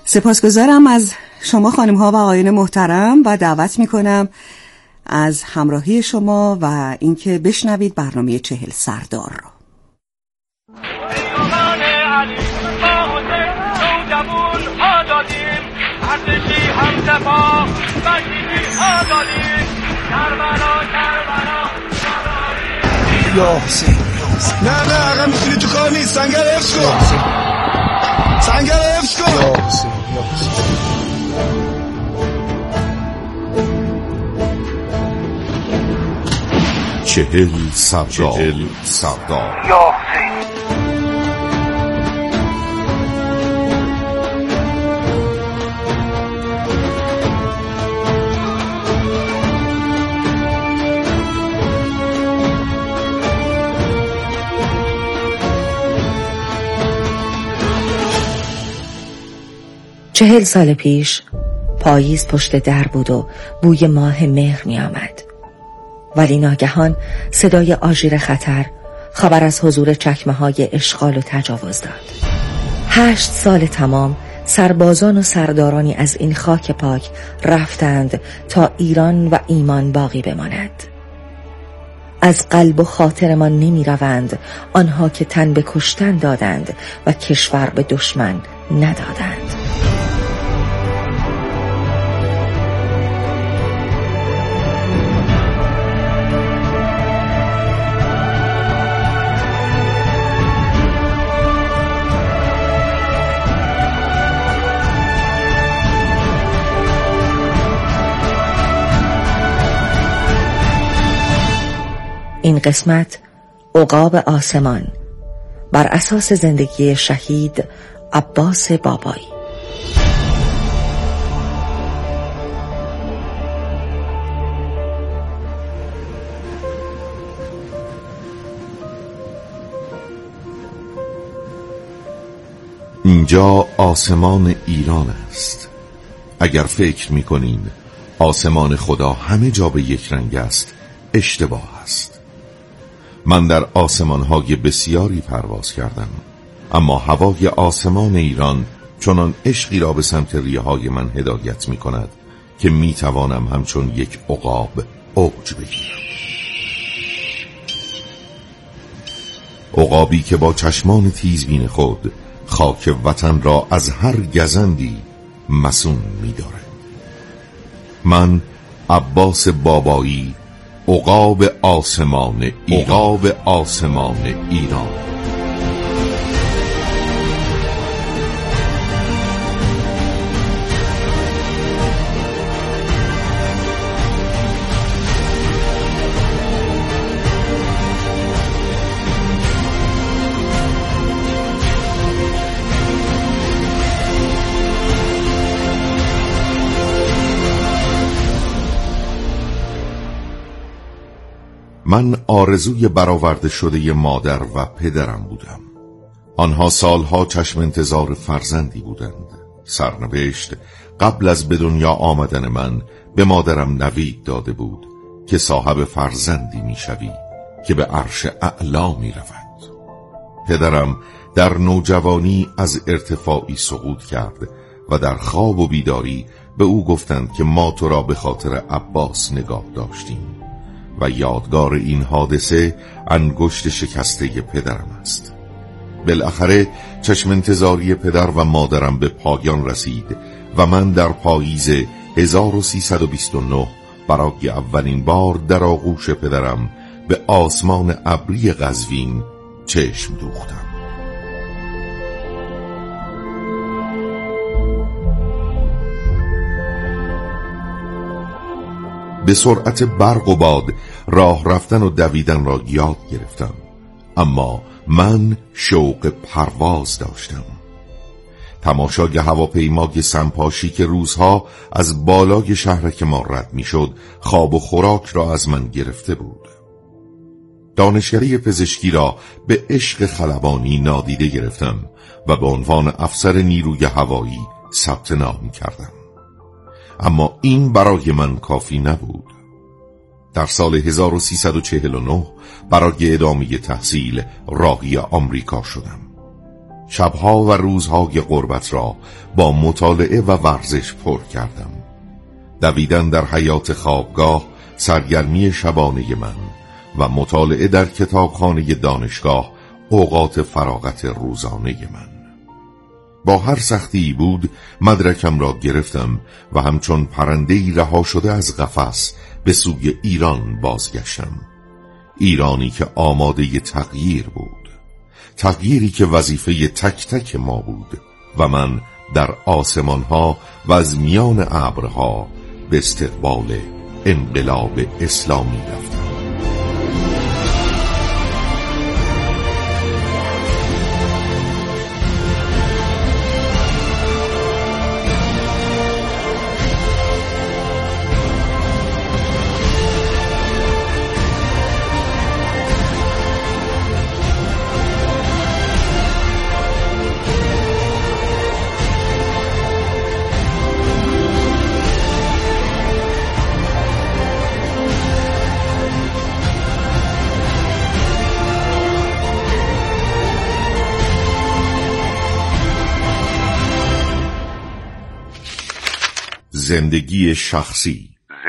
سپاسگزارم از شما خانم ها و آقایان محترم و دعوت میکنم از همراهی شما و اینکه بشنوید برنامه 40 سردار را. یا حسین نه عقب میتونی تو کار نیست. سنگر حفظ کن. سنگر حفظ کن. یا حسین یا حسین 40 سردار یا حسین. چهل سال پیش پاییز پشت در بود و بوی ماه مهر می آمد. ولی ناگهان صدای آژیر خطر خبر از حضور چکمه های اشغال و تجاوز داد. 8 سال تمام سربازان و سردارانی از این خاک پاک رفتند تا ایران و ایمان باقی بماند. از قلب و خاطرمان نمی روند آنها که تن به کشتن دادند و کشور به دشمن ندادند. این قسمت عقاب آسمان بر اساس زندگی شهید عباس بابایی. اینجا آسمان ایران است. اگر فکر می‌کنید آسمان خدا همه جا به یک رنگ است، اشتباه است. من در آسمان‌های بسیاری پرواز کردم، اما هوای آسمان ایران چنان عشقی را به سمت ریه‌های من هدایت می‌کند که می‌توانم همچون یک عقاب اوج بگیرم. عقابی که با چشمان تیزبین خود خاک وطن را از هر گزندی مسون می‌دارد. من عباس بابایی، عقاب آسمان ایران. من آرزوی برآورده شده مادر و پدرم بودم. آنها سالها چشم انتظار فرزندی بودند. سرنوشت قبل از به دنیا آمدن من به مادرم نوید داده بود که صاحب فرزندی میشوی که به عرش اعلا می رود. پدرم در نوجوانی از ارتفاعی سقوط کرد و در خواب و بیداری به او گفتند که ما تو را به خاطر عباس نگاه داشتیم و یادگار این حادثه انگشت شکسته پدرم است. بالاخره چشم انتظاری پدر و مادرم به پایان رسید و من در پاییز 1329 برای اولین بار در آغوش پدرم به آسمان ابری قزوین چشم دوختم. به سرعت برق و باد راه رفتن و دویدن را یاد گرفتم، اما من شوق پرواز داشتم. تماشای هواپیمای سمپاشی که روزها از بالای شهرک ما رد میشد خواب و خوراک را از من گرفته بود. دانشگاهی پزشکی را به عشق خلبانی نادیده گرفتم و به عنوان افسر نیروی هوایی ثبت نام کردم. اما این برای من کافی نبود. در سال 1349 برای ادامه تحصیل راهی آمریکا شدم. شبها و روزهای غربت را با مطالعه و ورزش پر کردم. دویدن در حیاط خوابگاه سرگرمی شبانه من و مطالعه در کتابخانه دانشگاه اوقات فراغت روزانه من. با هر سختی بود مدرکم را گرفتم و همچون پرنده‌ای رها شده از قفس به سوی ایران بازگشتم. ایرانی که آماده تغییر بود، تغییری که وظیفه تک تک ما بود و من در آسمانها و از میان ابرها به استقبال انقلاب اسلامی رفتم. زندگی شخصی.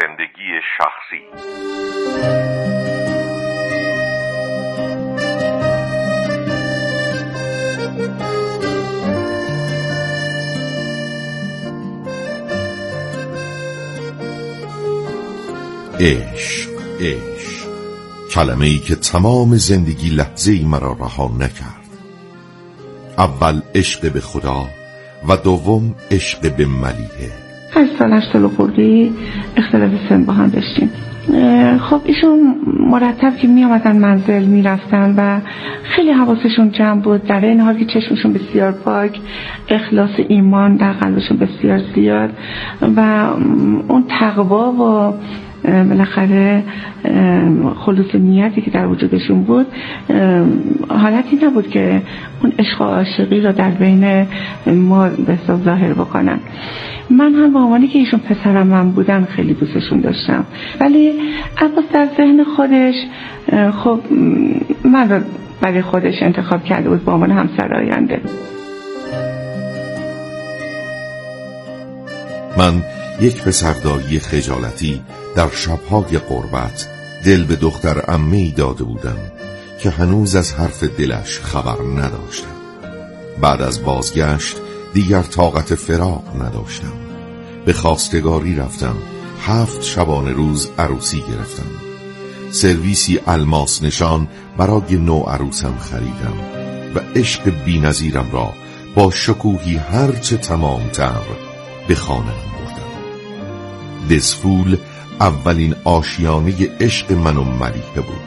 عشق. کلمه‌ای که تمام زندگی لحظه‌ای مرا رها نکرد. اول عشق به خدا و دوم عشق به ملیحه. 8 سال خوردی اختلاف سن با هم داشتیم. خب ایشون مرتب که می آمدن منزل می رفتن و خیلی حواسشون جمع بود، در این حال که چشمشون بسیار پاک، اخلاص ایمان در قلبشون بسیار زیاد و اون تقوا و بالاخره خلوص نیتی که در وجودشون بود حالتی نبود که اون عشق و عاشقی را در بین ما به حساب ظاهر بکنن. من هم با عنوانی که ایشون پسرم من بودن خیلی دوستشون داشتم، ولی عباس در ذهن خودش خب من رو برای خودش انتخاب کرده بود با عنوان همسر آینده. من یک پسرداری خجالتی در شب‌های غربت دل به دختر عمه‌ای داده بودم که هنوز از حرف دلش خبر نداشتم. بعد از بازگشت دیگر طاقت فراق نداشتم. به خواستگاری رفتم. 7 شبانه روز عروسی گرفتم. سرویسی الماس نشان برای نوعروسم خریدم و عشق بی‌نظیرم را با شکوهی هرچه تمام‌تر به خانه‌ام بردم. دزفول اولین آشیانه عشق من و ملیحه بود.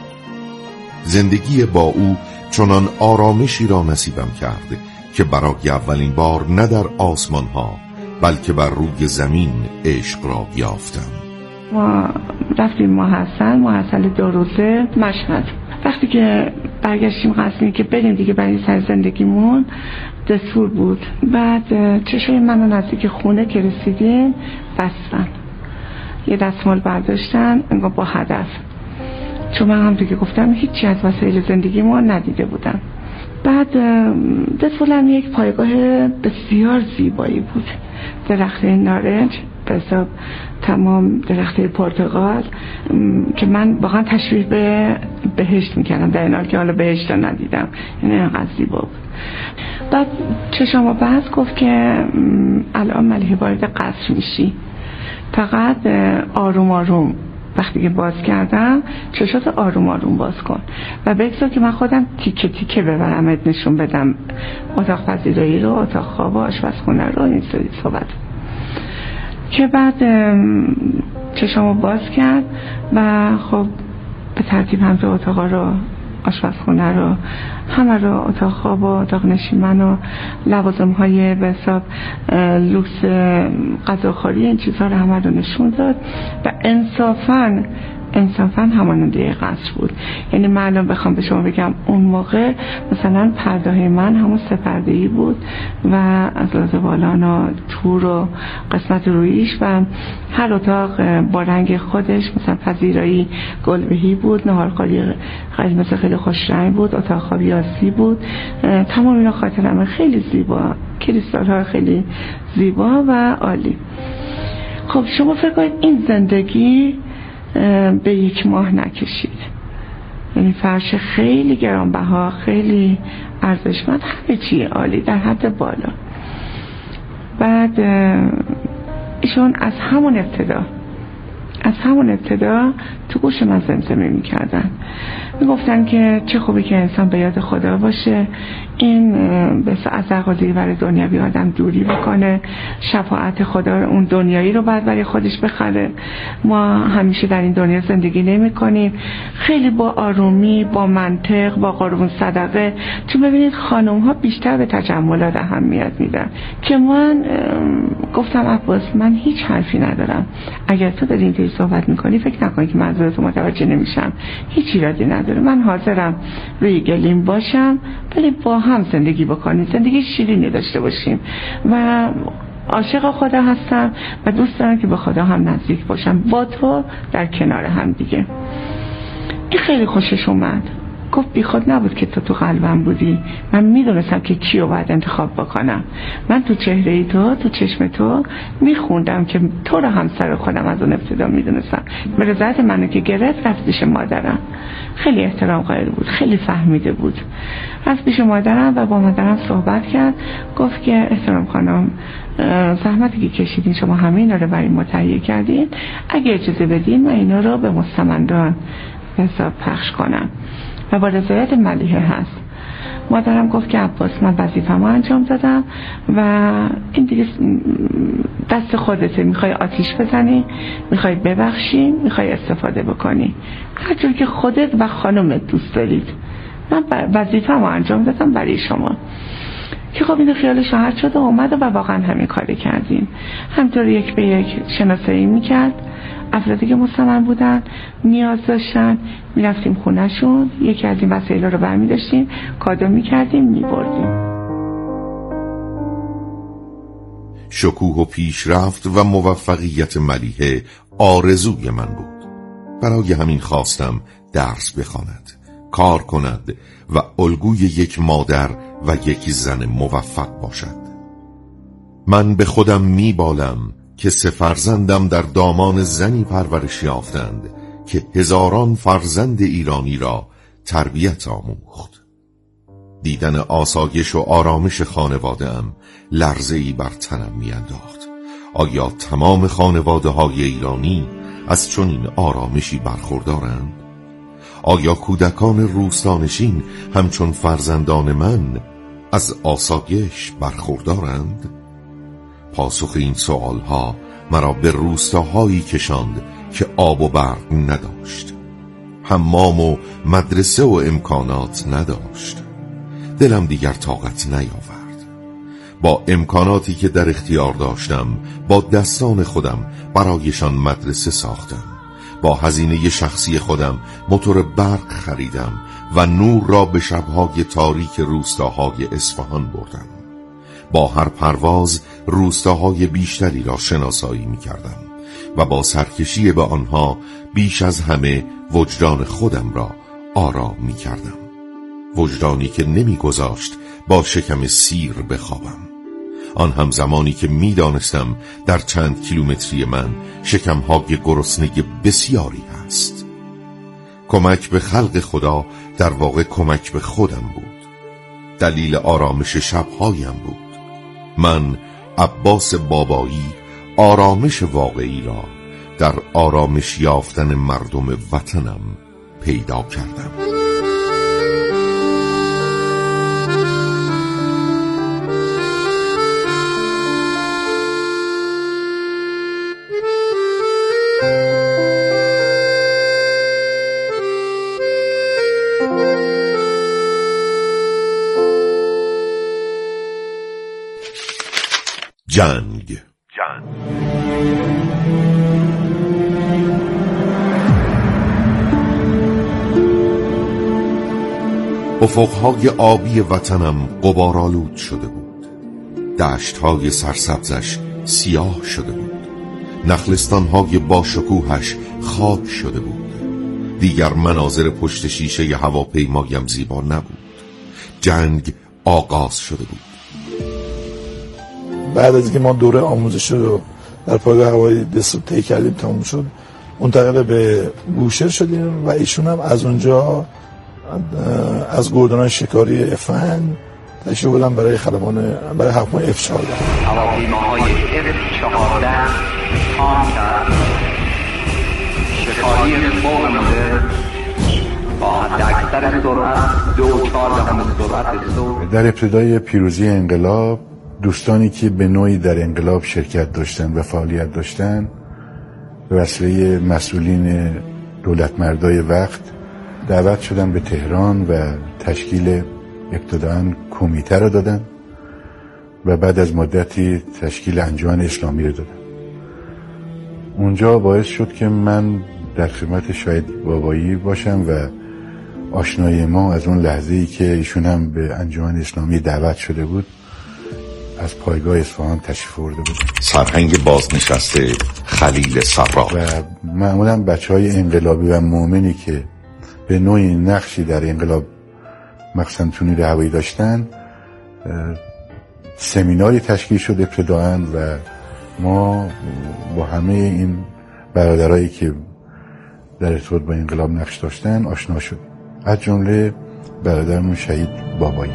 زندگی با او چنان آرامشی را نصیبم کرد که برای اولین بار نه در آسمان ها بلکه بر روی زمین عشق را یافتم. ما رفتیم محصل 2 روزه مشهد. وقتی که برگشتیم قصدیم که بریم دیگه برای سر زندگیمون، دستور بود. بعد چشای منو نزدیک خونه که رسیدیم بستن، یه دستمال برداشتن انگار با هدف، چون من هم دیگه گفتم هیچی از وسایل زندگیمون ندیده بودم. بعد دستمالم یک پایگاه بسیار زیبایی بود، درخت نارنج به حساب تمام درخت پرتقال که من واقعا تشبیه به بهشت میکردم، در این حال که حالا بهشت رو ندیدم، یعنی اینقدر زیبا بود. بعد چشمو بست گفت که الان ملیحه وارد قصر میشی، فقط آروم آروم وقتی که باز کردم چشات آروم آروم باز کن و بگذار که من خودم تیکه تیکه ببرمت نشون بدم اتاق پذیرایی رو، اتاق خواب و آشپزخونه رو، این سری صحبت. که بعد چشامو باز کرد و خب به ترتیب همه اتاقا رو، آشپزخونه رو، همه رو، اتاق خواب و اتاق نشیمن و لوازم های به حساب لوکس غذاخوری، این چیزها رو همه رو نشون داد و انصافاً انصافا هماننده قصر بود. یعنی من الان بخوام به شما بگم اون موقع مثلا پرده من همون سپرده‌ای بود و از لحاظ بالان و تور و قسمت رویش و هر اتاق با رنگ خودش، مثلا پذیرایی گلبهی بود، ناهارخواری مثلا خیلی خوش رنگ بود، اتاق خوابی آسی بود. تمام اینا خاطرمه، خیلی زیبا، کریستال ها خیلی زیبا و عالی. خب شما فکر کنید این زندگی به 1 ماه نکشید. یعنی فرش خیلی گرانبها، خیلی ارزشمند، همه چی عالی در حد بالا. بعد ایشون از همون ابتدا تو گوش من زمزمه میکردن، میگفتن که چه خوبی که انسان به یاد خدا باشه، این بس از عقاده برای دنیوی آدم دوری بکنه، شفاعت خدا اون دنیایی رو بعد برای خودش بخره. ما همیشه در این دنیا زندگی نمی کنیم، خیلی با آرومی، با منطق، با قربون صدقه. چون ببینید خانم ها بیشتر به تجملات اهمیت میدن. که من گفتم عباس من هیچ حرفی ندارم، اگر تو داری اینطوری صحبت میکنی فکر نکنی که منظورت متوجه نمیشم، هیچ ایرادی نداره، من حاضرم روی گلیم باشم ولی با هم زندگی بکنیم، زندگی شیرینی داشته باشیم و عاشق خدا هستم و دوست دارم که به خدا هم نزدیک باشم با تو در کنار هم دیگه. این خیلی خوشش اومد. گفت بی خود نبود که تو قلبم بودی، من میدونستم که کیو باید انتخاب بکنم. من تو چهره تو چشم تو میخوندم که تو رو همسر خودم از اون ابتدا میدونستم. به رضایت منو که گرفت رفت پیش مادرم، خیلی احترام قائل بود، خیلی فهمیده بود. رفت پیش مادرم و با مادرم صحبت کرد. گفت که احترام خانم، زحمتی که کشیدین شما همه اینا رو برای ما تهیه کردین، اگه اجازه بدین من اینا رو به مستمندان حساب پخش کنم و با رضایت ملیحه هست. مادرم گفت که عباس من وظیفه‌مو انجام دادم و این دیگه دست خودته، میخوای آتیش بزنی، میخوای ببخشی، میخوای استفاده بکنی، هر جور که خودت و خانمت دوست دارید. من وظیفه‌مو انجام دادم برای شما. که خب این خیال شوهر شد و اومد و واقعا همین کاری کردیم. همطور 1 به 1 شناسایی میکرد افرادی که مستمند بودن، نیاز داشتن، میرفتیم خونهشون، یکی از این وسایل رو برمی داشتیم، کادو میکردیم، میبردیم. شکوه و پیشرفت و موفقیت ملیحه آرزوی من بود. برای همین خواستم درس بخواند، کار کند و الگوی یک مادر و یک زن موفق باشد. من به خودم میبالم که 3 فرزندم در دامان زنی پرورش یافتند که هزاران فرزند ایرانی را تربیت آموخت. دیدن آسایش و آرامش خانواده‌ام لرزه‌ای بر تنم میانداخت. آیا تمام خانواده‌های ایرانی از چنین آرامشی برخوردارند؟ آیا کودکان روستانشین همچون فرزندان من از آسایش برخوردارند؟ پاسخ این سوالها مرا به روستاهایی کشاند که آب و برق نداشت، حمام و مدرسه و امکانات نداشت. دلم دیگر طاقت نیاورد. با امکاناتی که در اختیار داشتم با دستان خودم برایشان مدرسه ساختم. با هزینه شخصی خودم موتور برق خریدم و نور را به شب‌های تاریک روستاهای اصفهان بردم. با هر پرواز روستاهای بیشتری را شناسایی می کردم و با سرکشی به آنها بیش از همه وجدان خودم را آرام می کردم. وجدانی که نمی گذاشت با شکم سیر بخوابم. آن هم زمانی که می دانستم در چند کیلومتری من شکمهای گرسنه بسیاری هست. کمک به خلق خدا در واقع کمک به خودم بود. دلیل آرامش شبهایم بود. من عباس بابایی آرامش واقعی را در آرامش یافتن مردم وطنم پیدا کردم. جنگ. افقهای آبی وطنم غبارآلود شده بود. دشتهای سرسبزش سیاه شده بود. نخلستانهای باشکوهش خاک شده بود. دیگر مناظر پشت شیشه هواپیمایم زیبا نبود. جنگ آغاز شده بود. بعد از اینکه ما دوره آموزش رو در پایگاه هوایی دسوب طی کردیم، تموم شد، منتقل به بوشهر شدیم و ایشون هم از اونجا از گردن‌های شکاری F5 تشریف بردن برای هواپیمای F14. هواپیماهای F14 تانکر شکاری فوق مدرن با حداکثر سرعت 2.4 سرعت صوت. در ابتدای پیروزی انقلاب دوستانی که به نوعی در انقلاب شرکت داشتن و فعالیت داشتن به وسیله مسئولین دولت مردای وقت دعوت شدن به تهران و تشکیل ابتداً کمیته را دادن و بعد از مدتی تشکیل انجمن اسلامی را دادن. اونجا باعث شد که من در خدمت شهید بابایی باشم و آشنایی ما از اون لحظه‌ای که ایشون هم به انجمن اسلامی دعوت شده بود از پایگاه اصفهان تشریف آورده بود. سرهنگ بازنشسته خلیل سرا و معمولا بچهای انقلابی و مؤمنی که به نوعی نقشی در انقلاب مخصوصا تو نیروی هوایی داشتن، سمیناری تشکیل شد ابتداءً و ما با همه این برادرایی که در ارتباط با انقلاب نقش داشتن آشنا شد، از جمله برادرمون شهید بابایی.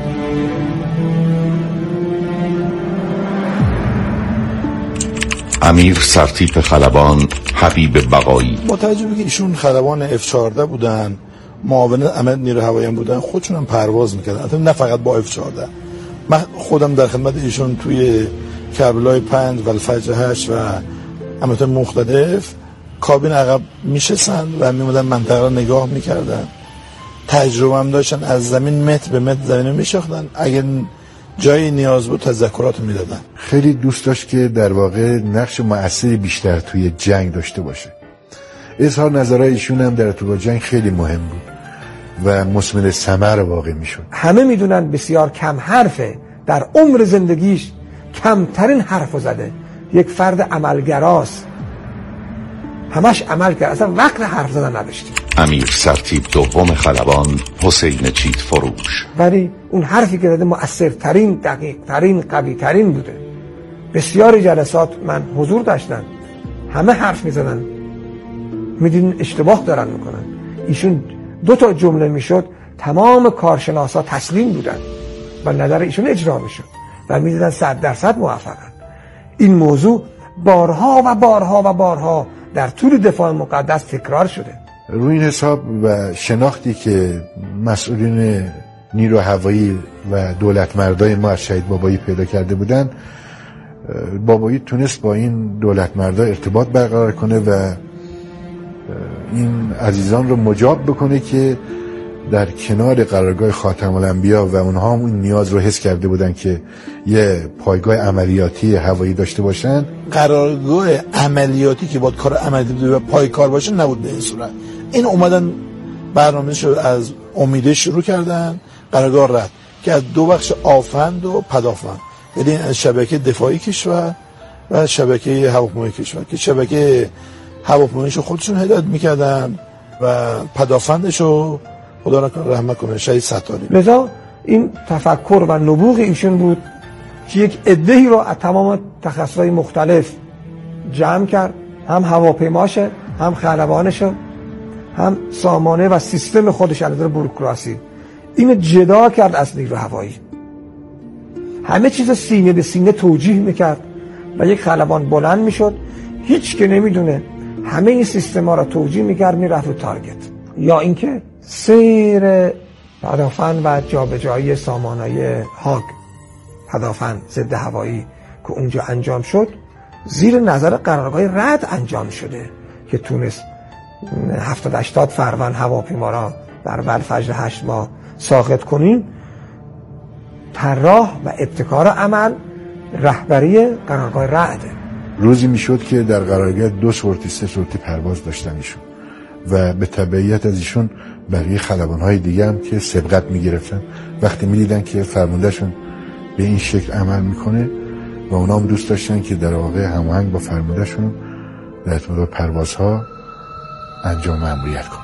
امیر سرتیپ خلبان حبیب بقایی. با توجه به که ایشون خلبان F14 بودن، معاون عمل نیروی هوایی بودن، خودشون هم پرواز میکردن، نه فقط با F14. من خودم در خدمت ایشون توی کربلای 5 و الفجر 8 و اماکن مختلف کابین عقب میشستن و میمودن منطقه رو نگاه میکردن. تجربه هم داشتن، از زمین متر به متر زمین میشاختن، اگر جایی نیاز بود تذکرات میدادن. خیلی دوست داشت که در واقع نقش مؤثری بیشتر توی جنگ داشته باشه. اظهار نظرهای ایشون هم در ارتباط با جنگ خیلی مهم بود و مثمر ثمر واقع میشد. همه میدونن بسیار کم حرفه، در عمر زندگیش کمترین حرفو زده. یک فرد عملگراست، همش عمل کرد، اصلا وقت حرف زدن نداشتی. امیر سرتیپ دوم خلبان حسین چیت فروش. ولی اون حرفی که زده مؤثرترین، دقیقترین، قویترین بوده. بسیاری جلسات من حضور داشتم، همه حرف میزدن، میدونین اشتباه دارن میکنن. ایشون 2 جمله میشد، تمام کارشناسا تسلیم بودن و نظر ایشون اجرا میشد و میدیدن 100% موفقن. این موضوع بارها و بارها و بارها در طول دفاع مقدس تکرار شده. روی این حساب و شناختی که مسئولین نیرو هوایی و دولت مردای ما از شهید بابایی پیدا کرده بودن، بابایی تونست با این دولت مردا ارتباط برقرار کنه و این عزیزان رو مجاب بکنه که در کنار قرارگاه خاتم الانبیا و اونها هم این نیاز رو حس کرده بودن که یه پایگاه عملیاتی هوایی داشته باشن. قرارگاه عملیاتی که باید کار عملیاتی و پایکار باشه نبود به این صورت. این اومدن برنامه‌اش رو از امیده شروع کردن، قرارگاه رد که از 2 بخش آفند و پدافند، یعنی از شبکه دفاعی کشور و شبکه هواپیمایی کشور، که شبکه هواپیماییشو خودشون هدایت میکردن و پدافندشو خدا نکنه رحمت کنه شهید ستاری. لذا این تفکر و نبوغ ایشون بود که یک عده‌ای رو از تمام تخصصهای مختلف جمع کرد، هم هواپیماشه، هم خلبانشه، هم سامانه و سیستم خودش از نظر بوروکراسی. اینو جدا کرد از نیرو هوایی، همه چیز سینه به سینه توجیه میکرد و یک خلبان بلند میشد، هیچ که نمیدونه همه این سیستما رو توجیه میکرد، میرفت رو تارگت. یا اینکه سیر پدافند و جابجایی سامانه هاگ پدافند ضد هوایی که اونجا انجام شد زیر نظر قرارگاه رد انجام شده که تونست 70-80 فروند هواپیما را در الفجر 8 ماه ساقط کنیم. طراح و ابتکار عمل رهبری قرارگاه رعده. روزی میشد که در قرارگاه 2 سورتی 3 سورتی پرواز داشتن ایشون و به تبعیت از ایشون بقیه خلبان‌های دیگه هم که سبقت می‌گرفتن وقتی می‌دیدن که فرماندهشون به این شکل عمل میکنه و اونا هم دوست داشتن که در واقع هماهنگ با فرماندهشون در ارتباط پروازها انجام مأموریت کنن.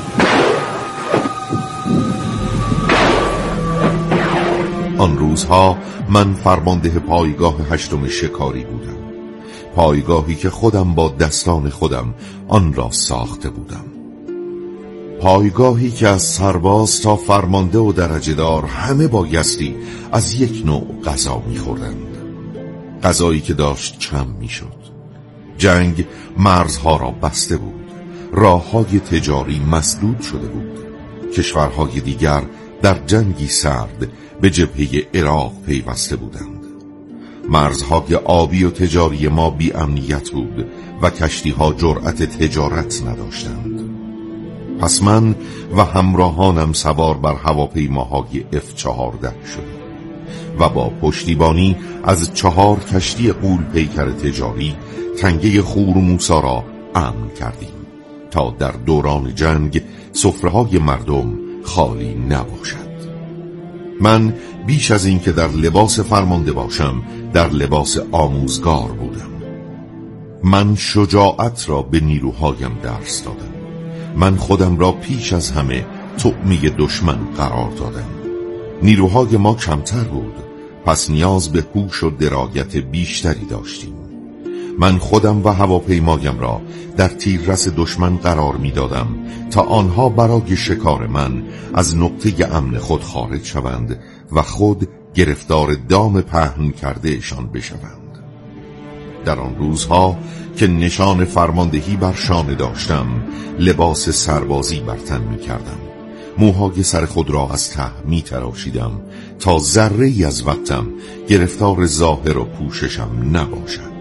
آن روزها من فرمانده پایگاه 8 شکاری بودم، پایگاهی که خودم با دستان خودم آن را ساخته بودم، پایگاهی که از سرباز تا فرمانده و درجه دار همه بایستی از یک نوع غذا می‌خوردند، غذایی که داشت کم می‌شد. جنگ مرزها را بسته بود، راه‌های تجاری مسدود شده بود، کشورهای دیگر در جنگی سرد به جبهه عراق پیوسته بودند. مرزهای آبی و تجاری ما بی امنیت بود و کشتی‌ها جرأت تجارت نداشتند. پس من و همراهانم سوار بر هواپیماهای F-14 شدیم و با پشتیبانی از 4 کشتی غول پیکر تجاری تنگه خورموسا را امن کردیم تا در دوران جنگ سفره‌های مردم خالی نباشد. من بیش از این که در لباس فرمانده باشم در لباس آموزگار بودم. من شجاعت را به نیروهایم درس دادم. من خودم را پیش از همه طعمه دشمن قرار دادم. نیروهای ما کمتر بود، پس نیاز به هوش و درایت بیشتری داشتیم. من خودم و هواپیمایم را در تیررس دشمن قرار می دادم تا آنها برای شکار من از نقطه امن خود خارج شوند و خود گرفتار دام پهن کردهشان بشوند. در آن روزها که نشان فرماندهی بر شانه داشتم، لباس سربازی بر تن می کردم، موهای سر خود را از ته می تراشیدم تا ذره‌ای از وقتم گرفتار ظاهر و پوششم نباشد.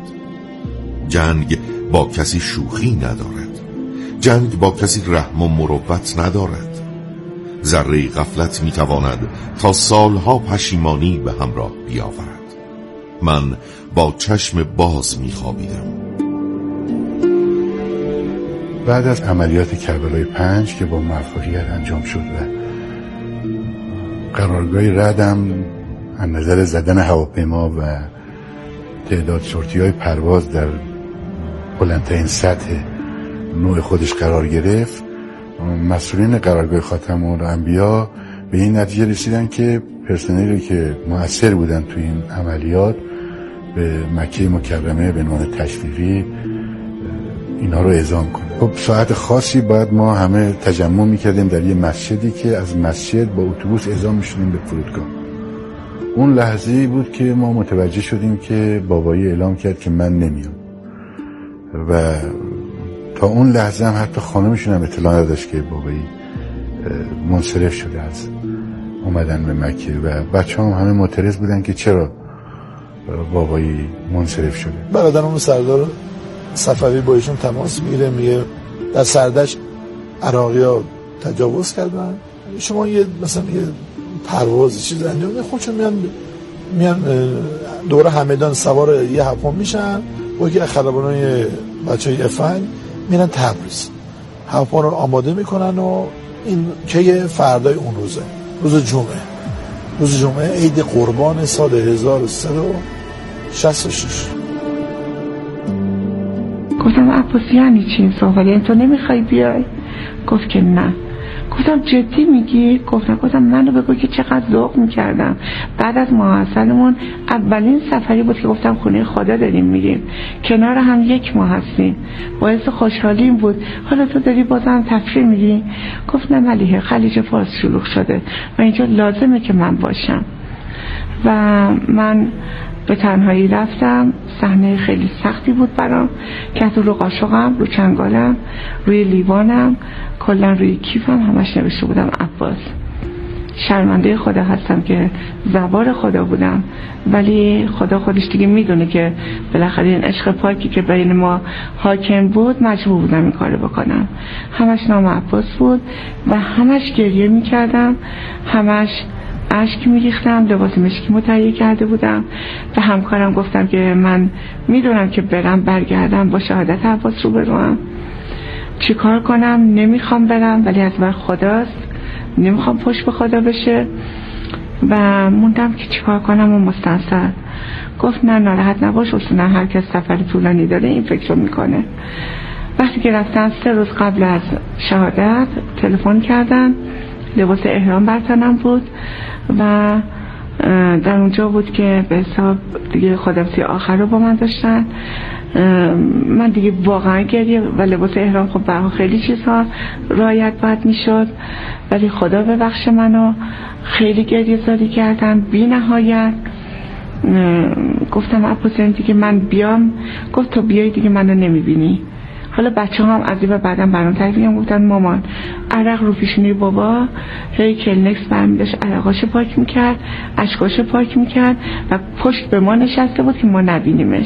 جنگ با کسی شوخی ندارد، جنگ با کسی رحم و مروت ندارد. ذره غفلت می تواند تا سالها پشیمانی به همراه بیاورد. من با چشم باز می خوابیدم. بعد از عملیات کربلای 5 که با موفقیت انجام شد و قرارگاه ردم از نظر زدن هواپیما و تعداد سورتی‌های پرواز در بلندترین سطح نوع خودش قرار گرفت، مسئولین قرارگاه خاتم الانبیا به این نتیجه رسیدن که پرسنلی که مؤثر بودن توی این عملیات به مکه مکرمه به عنوان تشویقی اینا رو اعزام کنه. خب ساعت خاصی باید ما همه تجمع میکردیم در یه مسجدی که از مسجد با اتوبوس اعزام میشدیم به فرودگاه. اون لحظه‌ای بود که ما متوجه شدیم که بابایی اعلام کرد که من نمیام و تا اون لحظه هم حتی خانمشون هم اطلاع نداشت که بابایی منصرف شده از اومدن به مکه و بچه هم همه معترض بودن که چرا بابایی منصرف شده. برادرم سردار صفوی با ایشون تماس میگیره، میگه در سردش عراقی ها تجاوز کردن، شما یه مثلا یه پرواز چیز انجام میدن، خودشون میان دور همدان سوار یه هواپیما میشن با یکی از خلبانای بچهای افنگ میرن تبریز، هواپیما رو آماده میکنن و این که فردای اون روزه، روز جمعه عید قربان سال 1366. گفتم عباسی یعنی چی این صحبت؟ یعنی تو نمیخوای بیای؟ گفت که نه. گفتم جدی میگی؟ گفتم منو بگو که چقدر ذوق میکردم. بعد از ماحصلمون اولین سفری بود که گفتم خونه خدا داریم میریم، کنار هم 1 ماه هستیم، باعث خوشحالیم بود. حالا تو داری بازم تفریح میری؟ گفت نه ملیحه، خلیج فارس شلوغ شده و اینجا لازمه که من باشم. و من به تنهایی رفتم. صحنه خیلی سختی بود برام که رو قاشقم، رو چنگالم، روی لیوانم، کلا روی کیفم همش نوشته بودم عباس. شرمنده خدا هستم که زوار خدا بودم، ولی خدا خودش دیگه میدونه که بالاخره این عشق پاکی که بین ما حاکم بود مجبور بودم این کارو بکنم. همش نام عباس بود و همش گریه میکردم، همش اشک میریختم. لباس مشکی تهیه کرده بودم. به همکارم گفتم که من میدونم که برم برگردم با شهادت عباس رو بروم چیکار کنم؟ نمیخوام برم ولی از من خداست، نمیخوام پشت به خدا بشه و موندم که چیکار کنم و مستنصر. گفت نه ناراحت نباش، اصلا هر کس سفر طولانی داره این فکر رو میکنه. وقتی که رفتن 3 روز قبل از شهادت تلفن کردن، لباس احرام بر تنم بود و در اونجا بود که به حساب دیگه خدافظی آخر رو با من داشتن. من دیگه واقعا گریه و لباس احرام خب برای خیلی چیزها رعایت باید میشد، ولی خدا ببخش منو، خیلی گریه زاری کردم بی نهایت. گفتم اپوزین دیگه من بیام. گفت تو بیای دیگه منو نمیبینی. حالا بچه هم از این بعدم برام تعریف گفتن مامان عرق رو پیشونی بابا، هی کلنکس برمی داشت عرقاشو پاک میکرد، اشکاشو پاک میکرد و پشت به ما نشسته بود که ما نبینیمش.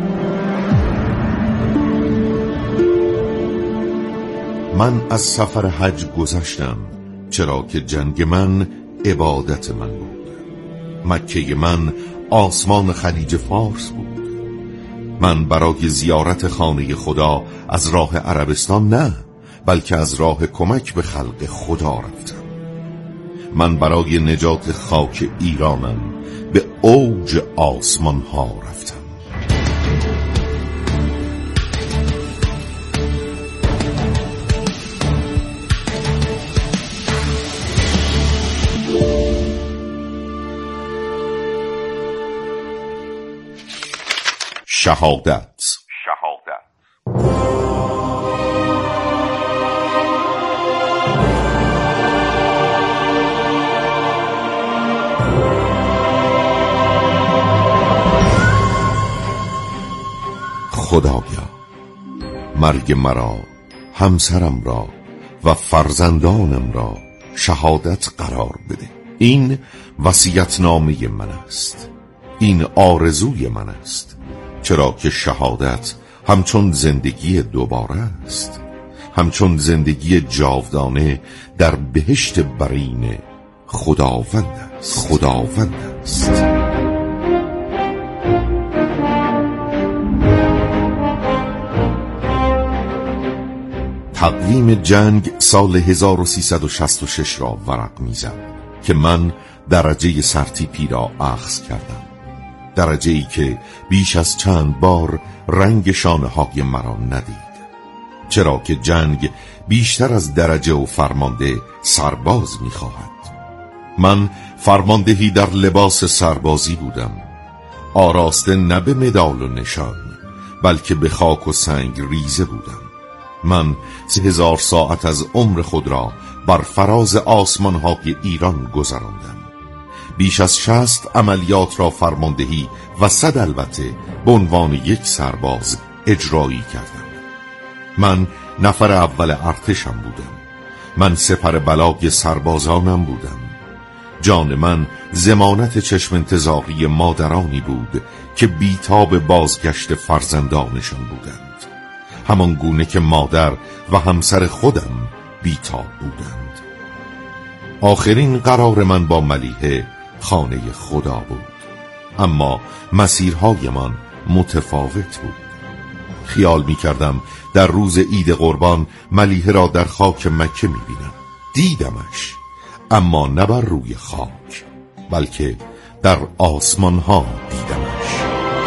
من از سفر حج گذشتم، چرا که جنگ من عبادت من بود. مکه من آسمان خلیج فارس بود. من برای زیارت خانه خدا از راه عربستان نه، بلکه از راه کمک به خلق خدا رفتم. من برای نجات خاک ایرانم به اوج آسمان ها رفتم. شهادت. خدایا مرگ مرا، همسرم را و فرزندانم را شهادت قرار بده. این وصیت‌نامه من است، این آرزوی من است، چرا که شهادت همچون زندگی دوباره است، همچون زندگی جاودانه در بهشت برین خداوند است. تقویم جنگ سال 1366 را ورق میزد که من درجه سرتیپی را اخذ کردم، درجه ای که بیش از چند بار رنگ شانه های مرا ندید، چرا که جنگ بیشتر از درجه و فرمانده سرباز میخواهد. من فرماندهی در لباس سربازی بودم، آراسته نه به مدال و نشان بلکه به خاک و سنگ ریزه بودم. من 3000 ساعت از عمر خود را بر فراز آسمان‌های ایران گذراندم. بیش از 60 عملیات را فرماندهی و 100 البته به عنوان یک سرباز اجرایی کردم. من نفر اول ارتشم بودم، من سپر بلای سربازانم بودم. جان من ضمانت چشم انتظاری مادرانی بود که بیتاب بازگشت فرزندانشان بودند، همان گونه که مادر و همسر خودم بیتاب بودند. آخرین قرار من با ملیحه خانه خدا بود، اما مسیرهایمان متفاوت بود. خیال می کردم در روز عید قربان ملیحه را در خاک مکه می بینم. دیدمش، اما نه بر روی خاک بلکه در آسمان ها دیدمش.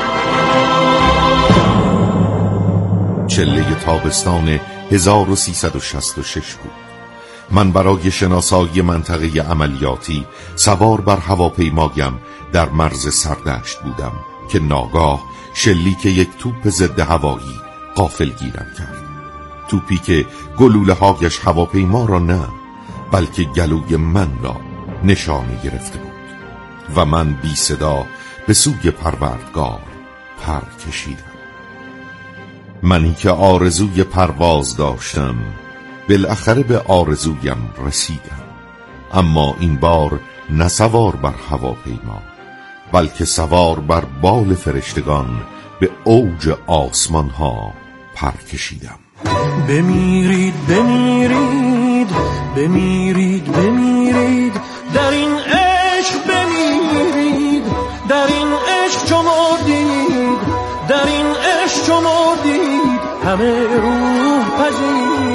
چله تابستان 1366 بود. من برای شناسایی منطقه عملیاتی سوار بر هواپیمایم در مرز سردشت بودم که ناگاه شلیک یک توپ ضد هوایی غافلگیرم کرد. توپی که گلوله هایش هواپیما را نه بلکه گلوی من را نشانه گرفته بود و من بی صدا به سوی پروردگار پر کشیدم. منی که آرزوی پرواز داشتم بالاخره به آرزویم رسیدم، اما این بار نه سوار بر هواپیما بلکه سوار بر بال فرشتگان به اوج آسمان ها پر کشیدم. بمیرید بمیرید بمیرید بمیرید در این عشق، بمیرید در این عشق چو مردید، در این عشق چو مردید همه روح پذیر